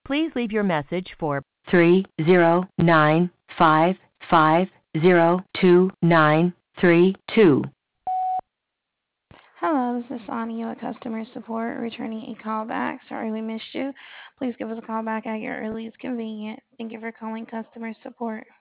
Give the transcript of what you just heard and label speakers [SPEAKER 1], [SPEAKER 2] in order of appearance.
[SPEAKER 1] Please leave your message for 309550293.
[SPEAKER 2] Hello, this is Sonia at customer support returning a call back. Sorry we missed you. Please give us a call back at your earliest convenience. Thank you for calling customer support.